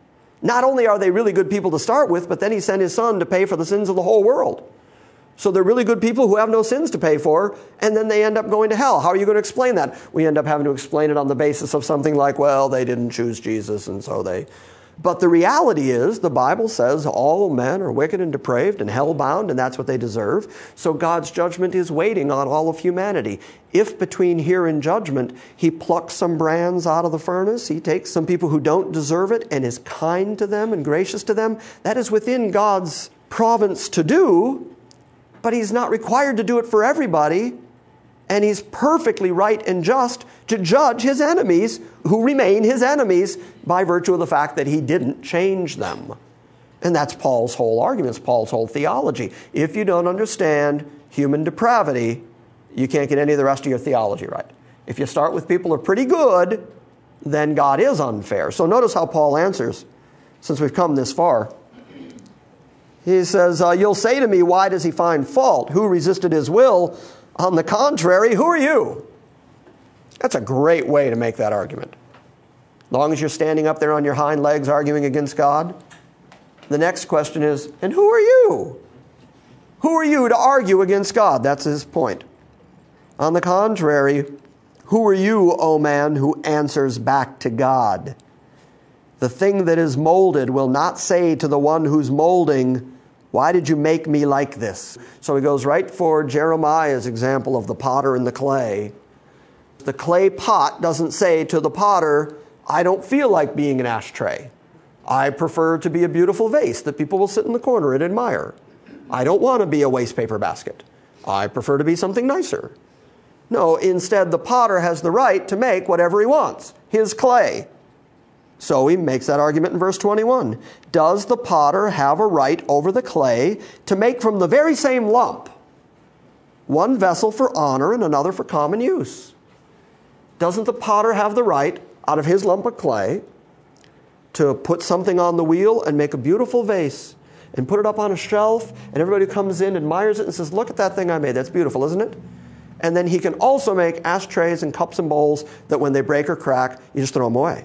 Not only are they really good people to start with, but then he sent his son to pay for the sins of the whole world. So they're really good people who have no sins to pay for, and then they end up going to hell. How are you going to explain that? We end up having to explain it on the basis of something like, well, they didn't choose Jesus, and so they... But the reality is, the Bible says all men are wicked and depraved and hell-bound, and that's what they deserve. So God's judgment is waiting on all of humanity. If between here and judgment, he plucks some brands out of the furnace, he takes some people who don't deserve it and is kind to them and gracious to them, that is within God's province to do, but he's not required to do it for everybody. And he's perfectly right and just to judge his enemies who remain his enemies by virtue of the fact that he didn't change them. And that's Paul's whole argument, it's Paul's whole theology. If you don't understand human depravity, you can't get any of the rest of your theology right. If you start with people who are pretty good, then God is unfair. So notice how Paul answers, since we've come this far. He says, uh, you'll say to me, why does he find fault? Who resisted his will? On the contrary, who are you? That's a great way to make that argument. As long as you're standing up there on your hind legs arguing against God. The next question is, and who are you? Who are you to argue against God? That's his point. On the contrary, who are you, O man, who answers back to God? The thing that is molded will not say to the one who's molding, why did you make me like this? So he goes right for Jeremiah's example of the potter and the clay. The clay pot doesn't say to the potter, I don't feel like being an ashtray. I prefer to be a beautiful vase that people will sit in the corner and admire. I don't want to be a waste paper basket. I prefer to be something nicer. No, instead the potter has the right to make whatever he wants, his clay. So he makes that argument in verse twenty-one. Does the potter have a right over the clay to make from the very same lump one vessel for honor and another for common use? Doesn't the potter have the right, out of his lump of clay, to put something on the wheel and make a beautiful vase and put it up on a shelf, and everybody who comes in admires it and says, look at that thing I made. That's beautiful, isn't it? And then he can also make ashtrays and cups and bowls that when they break or crack, you just throw them away.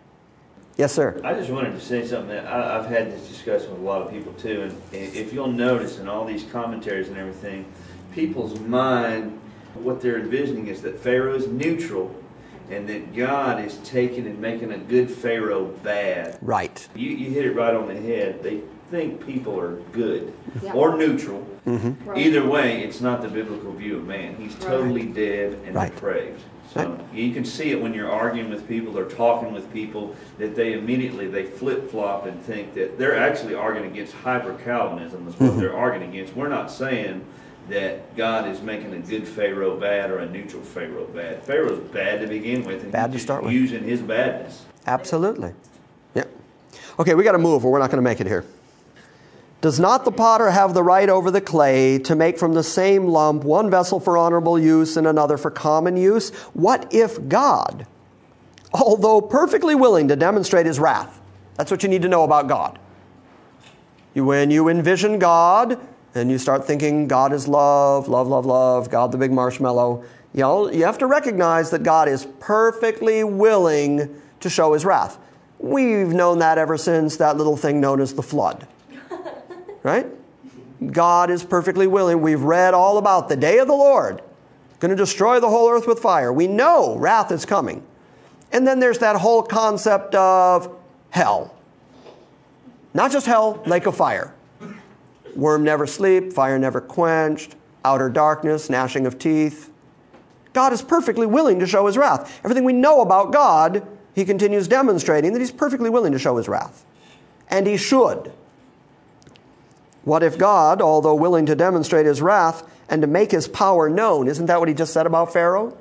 Yes, sir. I just wanted to say something. That I, I've had this discussion with a lot of people too, and if you'll notice in all these commentaries and everything, people's mind, what they're envisioning is that Pharaoh is neutral, and that God is taking and making a good Pharaoh bad. Right. You, you hit it right on the head. They think people are good Yeah. or neutral. Mm-hmm. Right. Either way, it's not the biblical view of man. He's totally dead and Right. depraved. So Right. you can see it when you're arguing with people or talking with people that they immediately they flip flop and think that they're actually arguing against hyper Calvinism. Is what Mhm. they're arguing against. We're not saying that God is making a good Pharaoh bad or a neutral Pharaoh bad. Pharaoh's bad to begin with, and Bad he's to start with. using his badness. Absolutely. Yeah. Okay, we got to move or we're not going to make it here. Does not the potter have the right over the clay to make from the same lump one vessel for honorable use and another for common use? What if God, although perfectly willing to demonstrate his wrath, that's what you need to know about God. You, when you envision God and you start thinking God is love, love, love, love, God the big marshmallow, you know, you have to recognize that God is perfectly willing to show his wrath. We've known that ever since that little thing known as the flood. Right? God is perfectly willing. We've read all about the day of the Lord, going to destroy the whole earth with fire. We know wrath is coming. And then there's that whole concept of hell. Not just hell, lake of fire. Worm never sleep, fire never quenched, outer darkness, gnashing of teeth. God is perfectly willing to show his wrath. Everything we know about God, he continues demonstrating that he's perfectly willing to show his wrath. And he should. What if God, although willing to demonstrate his wrath and to make his power known, isn't that what he just said about Pharaoh?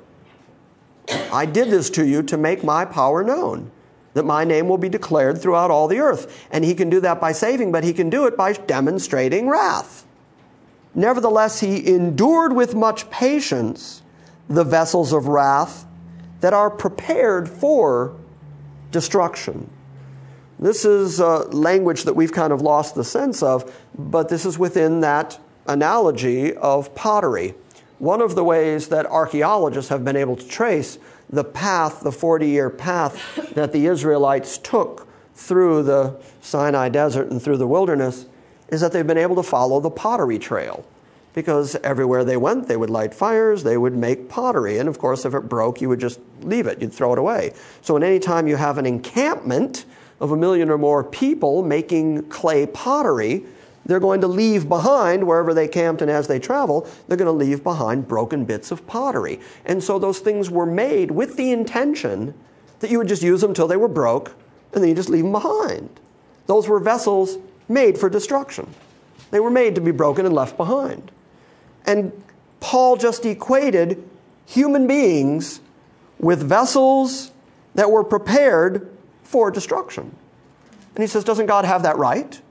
I did this to you to make my power known, that my name will be declared throughout all the earth. And he can do that by saving, but he can do it by demonstrating wrath. Nevertheless, he endured with much patience the vessels of wrath that are prepared for destruction. This is a language that we've kind of lost the sense of, but this is within that analogy of pottery. One of the ways that archaeologists have been able to trace the path, the forty-year path that the Israelites took through the Sinai desert and through the wilderness, is that they've been able to follow the pottery trail. Because everywhere they went, they would light fires, they would make pottery. And of course, if it broke, you would just leave it, you'd throw it away. So at any time you have an encampment of a million or more people making clay pottery, they're going to leave behind, wherever they camped and as they travel, they're going to leave behind broken bits of pottery. And so those things were made with the intention that you would just use them until they were broke, and then you just leave them behind. Those were vessels made for destruction. They were made to be broken and left behind. And Paul just equated human beings with vessels that were prepared for destruction. And he says, doesn't God have that right?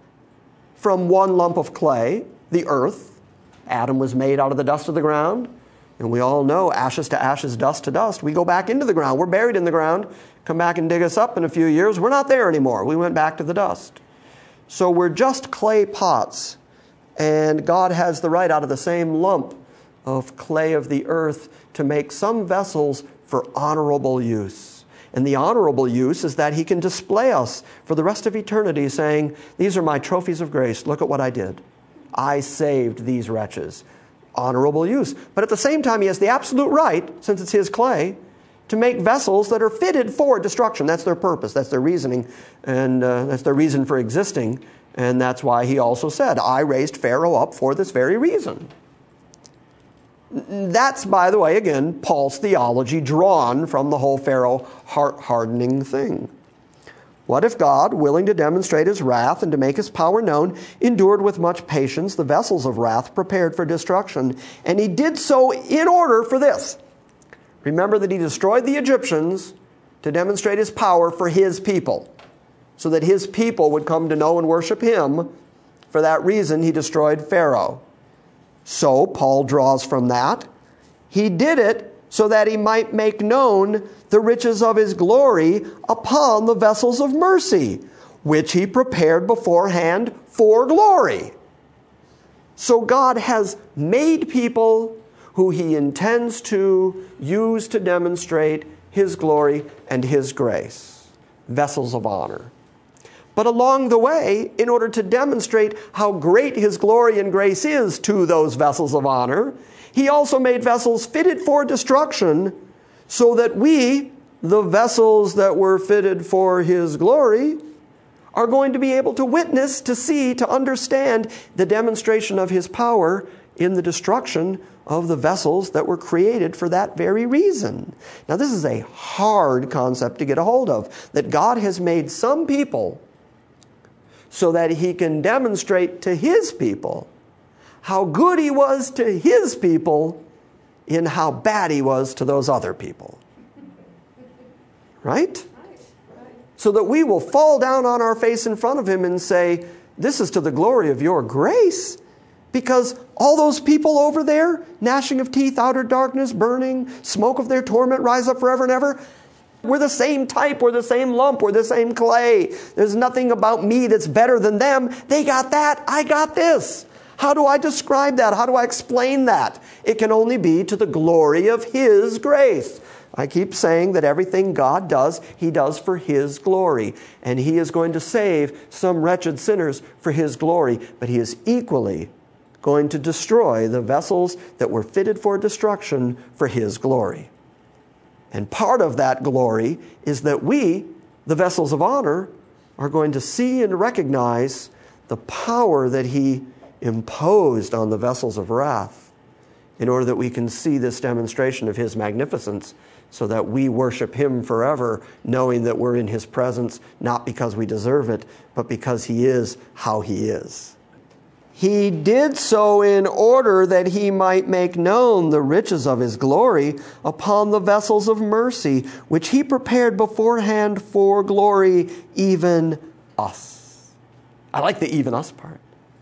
From one lump of clay, the earth, Adam was made out of the dust of the ground. And we all know ashes to ashes, dust to dust. We go back into the ground. We're buried in the ground. Come back and dig us up in a few years. We're not there anymore. We went back to the dust. So we're just clay pots. And God has the right out of the same lump of clay of the earth to make some vessels for honorable use. And the honorable use is that he can display us for the rest of eternity saying, these are my trophies of grace. Look at what I did. I saved these wretches. Honorable use. But at the same time, he has the absolute right, since it's his clay, to make vessels that are fitted for destruction. That's their purpose. That's their reasoning. And uh, that's their reason for existing. And that's why he also said, I raised Pharaoh up for this very reason. That's, by the way, again, Paul's theology drawn from the whole Pharaoh heart hardening thing. What if God, willing to demonstrate his wrath and to make his power known, endured with much patience the vessels of wrath prepared for destruction? And he did so in order for this. Remember that he destroyed the Egyptians to demonstrate his power for his people, so that his people would come to know and worship him. For that reason, he destroyed Pharaoh. So, Paul draws from that. He did it so that he might make known the riches of his glory upon the vessels of mercy, which he prepared beforehand for glory. So God has made people who he intends to use to demonstrate his glory and his grace, vessels of honor. But along the way, in order to demonstrate how great his glory and grace is to those vessels of honor, he also made vessels fitted for destruction, so that we, the vessels that were fitted for his glory, are going to be able to witness, to see, to understand the demonstration of his power in the destruction of the vessels that were created for that very reason. Now, this is a hard concept to get a hold of, that God has made some people so that he can demonstrate to his people how good he was to his people in how bad he was to those other people. Right? So that we will fall down on our face in front of him and say, this is to the glory of your grace. Because all those people over there, gnashing of teeth, outer darkness, burning, smoke of their torment, rise up forever and ever, we're the same type, we're the same lump, we're the same clay. There's nothing about me that's better than them. They got that, I got this. How do I describe that? How do I explain that? It can only be to the glory of his grace. I keep saying that everything God does, He does for His glory. And He is going to save some wretched sinners for His glory. But He is equally going to destroy the vessels that were fitted for destruction for His glory. And part of that glory is that we, the vessels of honor, are going to see and recognize the power that He imposed on the vessels of wrath in order that we can see this demonstration of His magnificence so that we worship Him forever, knowing that we're in His presence, not because we deserve it, but because He is how He is. He did so in order that He might make known the riches of His glory upon the vessels of mercy, which He prepared beforehand for glory, even us. I like the even us part.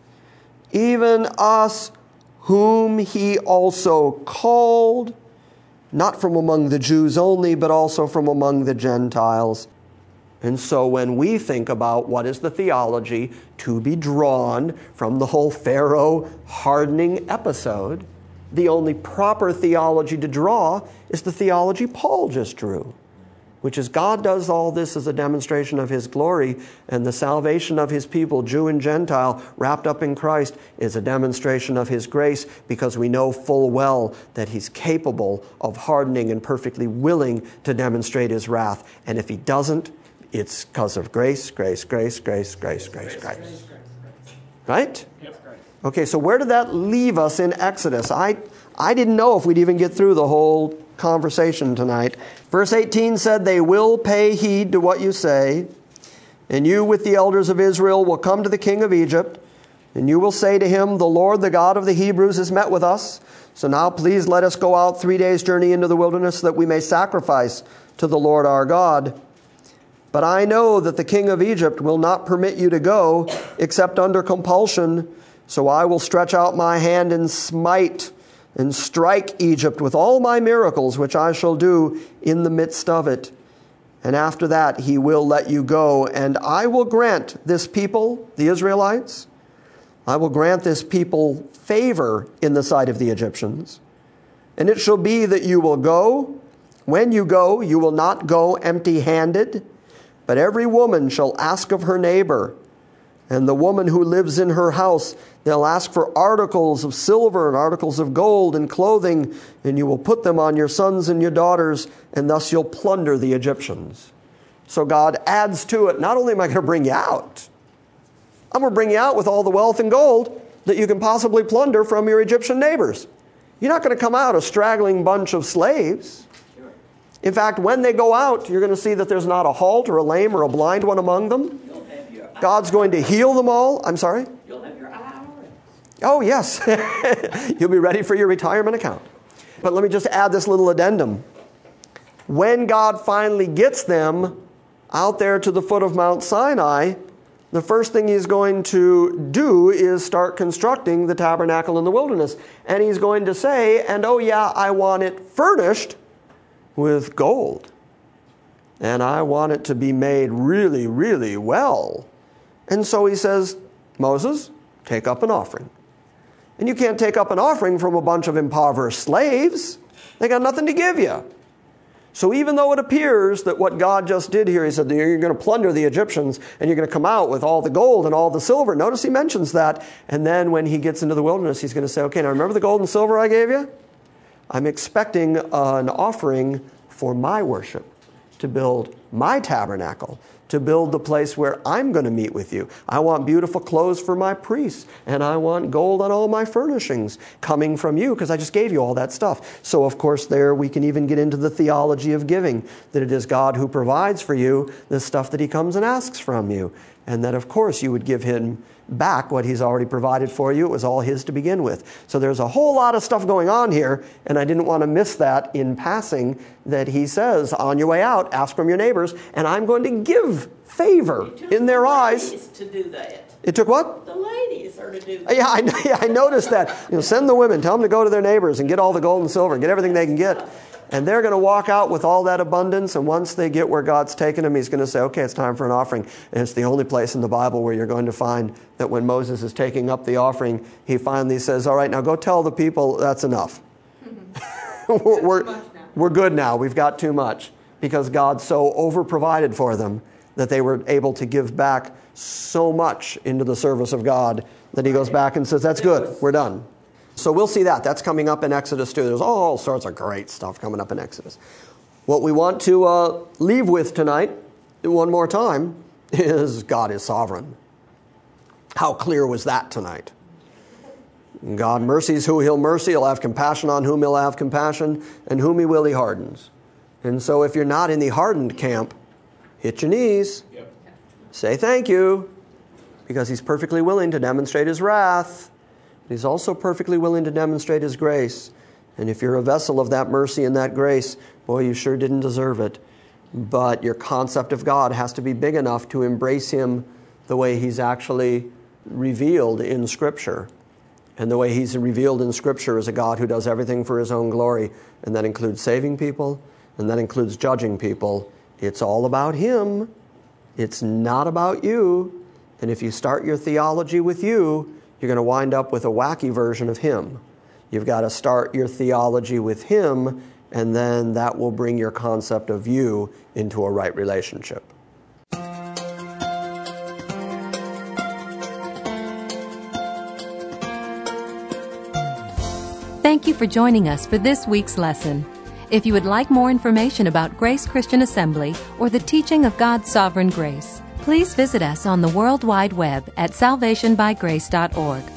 Even us whom He also called, not from among the Jews only, but also from among the Gentiles. And so when we think about what is the theology to be drawn from the whole Pharaoh hardening episode, the only proper theology to draw is the theology Paul just drew, which is God does all this as a demonstration of His glory, and the salvation of His people, Jew and Gentile, wrapped up in Christ, is a demonstration of His grace, because we know full well that He's capable of hardening and perfectly willing to demonstrate His wrath. And if He doesn't, it's because of grace, grace, grace, grace, grace, grace, grace. Right? Okay, so where did that leave us in Exodus? I, I didn't know if we'd even get through the whole conversation tonight. Verse eighteen said, they will pay heed to what you say, and you with the elders of Israel will come to the king of Egypt, and you will say to him, the Lord, the God of the Hebrews, has met with us. So now please let us go out three days' journey into the wilderness so that we may sacrifice to the Lord our God. But I know that the king of Egypt will not permit you to go except under compulsion. So I will stretch out my hand and smite and strike Egypt with all my miracles, which I shall do in the midst of it. And after that he will let you go. And I will grant this people, the Israelites, I will grant this people favor in the sight of the Egyptians. And it shall be that you will go. When you go, you will not go empty-handed, but every woman shall ask of her neighbor, and the woman who lives in her house, they'll ask for articles of silver and articles of gold and clothing, and you will put them on your sons and your daughters, and thus you'll plunder the Egyptians. So God adds to it, not only am I going to bring you out, I'm going to bring you out with all the wealth and gold that you can possibly plunder from your Egyptian neighbors. You're not going to come out a straggling bunch of slaves. In fact, when they go out, you're going to see that there's not a halt or a lame or a blind one among them. God's going to heal them all. I'm sorry? You'll have your I R S. Oh, yes. You'll be ready for your retirement account. But let me just add this little addendum. When God finally gets them out there to the foot of Mount Sinai, the first thing He's going to do is start constructing the tabernacle in the wilderness. And He's going to say, and oh yeah, I want it furnished with gold. And I want it to be made really, really well. And so He says, Moses, take up an offering. And you can't take up an offering from a bunch of impoverished slaves. They got nothing to give you. So even though it appears that what God just did here, He said, you're going to plunder the Egyptians and you're going to come out with all the gold and all the silver. Notice He mentions that. And then when He gets into the wilderness, He's going to say, okay, now remember the gold and silver I gave you? I'm expecting an offering for my worship, to build my tabernacle, to build the place where I'm going to meet with you. I want beautiful clothes for my priests, and I want gold on all my furnishings coming from you, because I just gave you all that stuff. So, of course, there we can even get into the theology of giving, that it is God who provides for you the stuff that He comes and asks from you, and that, of course, you would give Him back what He's already provided for you. It was all His to begin with. So there's a whole lot of stuff going on here, and I didn't want to miss that in passing, that He says, on your way out, ask from your neighbors, and I'm going to give favor in their eyes. It took the ladies to do that. It took what? The ladies are to do that. Yeah, I, yeah, I noticed that. You know, send the women, tell them to go to their neighbors and get all the gold and silver and get everything they can get. And they're going to walk out with all that abundance, and once they get where God's taken them, He's going to say, okay, it's time for an offering. And it's the only place in the Bible where you're going to find that when Moses is taking up the offering, he finally says, all right, now go tell the people that's enough. we're, we're, we're good now. We've got too much. Because God so over-provided for them that they were able to give back so much into the service of God that he goes back and says, that's good, we're done. So we'll see that. That's coming up in Exodus too. There's all sorts of great stuff coming up in Exodus. What we want to uh, leave with tonight, one more time, is God is sovereign. How clear was that tonight? God mercies who he'll mercy, he'll have compassion on whom he'll have compassion, and whom he will he hardens. And so if you're not in the hardened camp, hit your knees. Yep. Say thank you, because he's perfectly willing to demonstrate his wrath. He's also perfectly willing to demonstrate his grace. And if you're a vessel of that mercy and that grace, boy, you sure didn't deserve it. But your concept of God has to be big enough to embrace him the way he's actually revealed in Scripture. And the way he's revealed in Scripture is a God who does everything for his own glory. And that includes saving people, and that includes judging people. It's all about him. It's not about you. And if you start your theology with you, you're going to wind up with a wacky version of him. You've got to start your theology with him, and then that will bring your concept of you into a right relationship. Thank you for joining us for this week's lesson. If you would like more information about Grace Christian Assembly or the teaching of God's sovereign grace, please visit us on the World Wide Web at salvation by grace dot org.